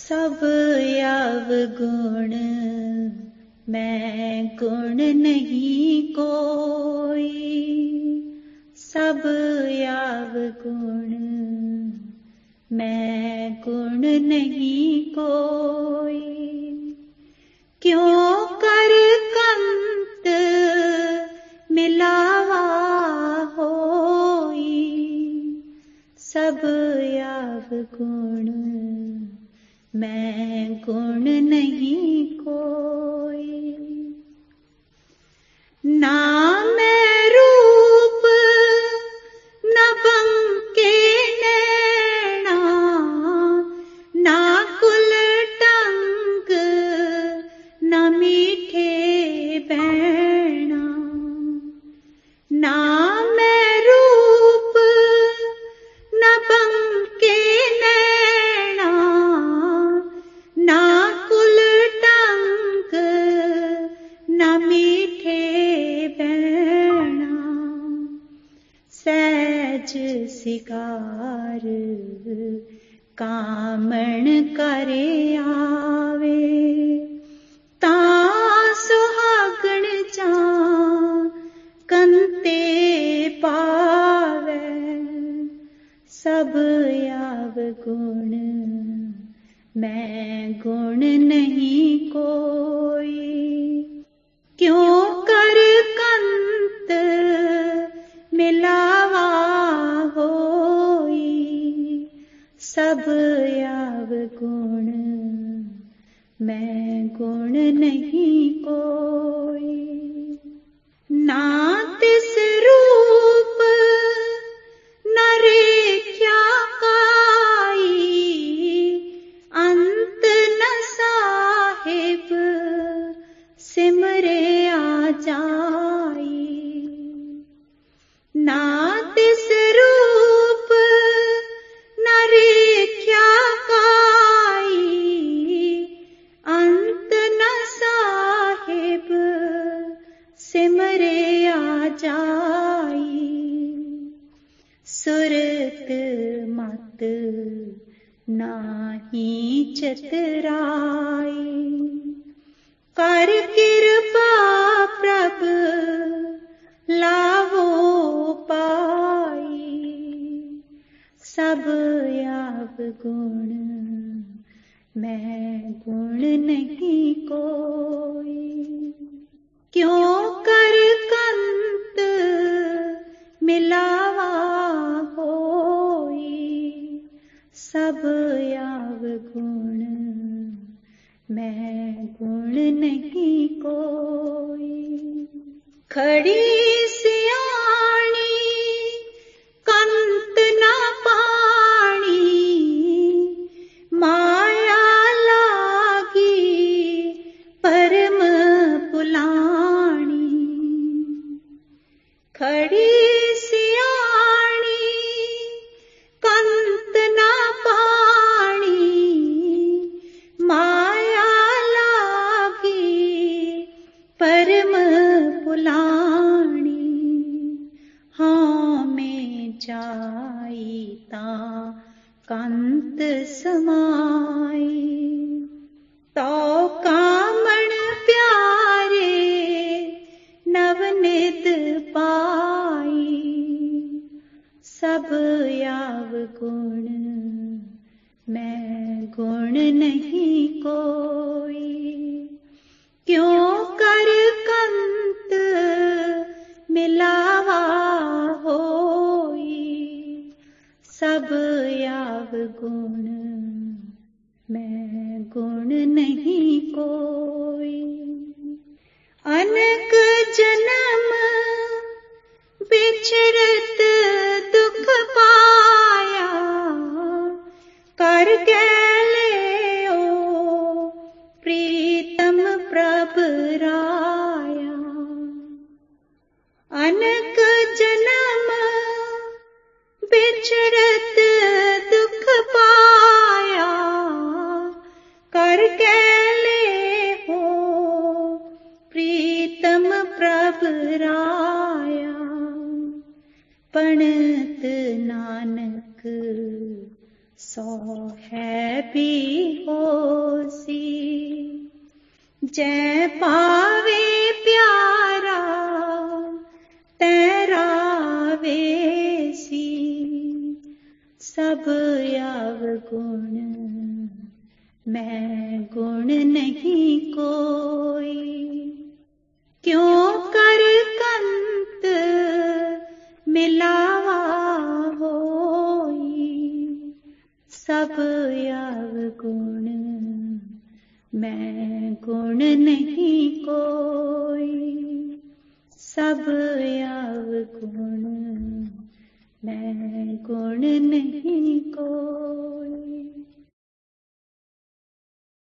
सब अवगुण मैं गुण नहीं कोई, सब अवगुण मैं गुण नहीं कोई। क्यों कर कंत मिलावा होई, सब अवगुण मैं गुण नहीं कोई। ना मैं रूप न बंके नैना, ना कुल टंग न मीठे बैणा। ना मैं रूप न बंके नैना, ना कुल टंग न मीठे बैणा। सहज सिगार कामण करे आवे, तां सुहागण जा कंते पावे। सब अवगुण मैं गुण नहीं कोई, क्यों कर कंत मिलावा होई, सब अवगुण मैं गुण नहीं कोई। ना तिस रूप न रेख्या काई, अंत न साहिब सिमरे आ जाई। ना तिस रूप न रेख्या काई, अंत न साहिब सिमरे आ जाई। सुरत मत नाही चतुराई, कर कृपा प्रभ लावो पाई। सब अवगुण मैं गुण नहीं कोई, क्यों कर कंत मिलावा होई, सब अवगुण मैं गुण नहीं कोई। खड़ी सियाणी कंत न पाणी, माया लागी परम पुलाणी। खड़ी सियाणी कंत न पाणी, माया लागी परम पुलाणी। हाँ में जाई तां कंत समाई, तो कामण प्यारे नवनित पाई। सब अवगुण मैं गुण नहीं कोई, क्यों कर कंत मिलावा होई, सब अवगुण मैं गुण नहीं कोई। अनक जन्म बिछड़त दुख पाया, कर गैले ओ प्रीतम प्रभ राया। अनक जन्म बिछड़त दुख पाया, कर गैले हो प्रीतम प्रभ राया। पणत नानक सो है भी होसी जय पावे प्यारा तेरा वेसी सब अवगुण मैं गुण नहीं कोई क्यों कर कंत मिलावा होई सब अवगुण मैं गुण नहीं कोई सब अवगुण मैं गुण नहीं कोई।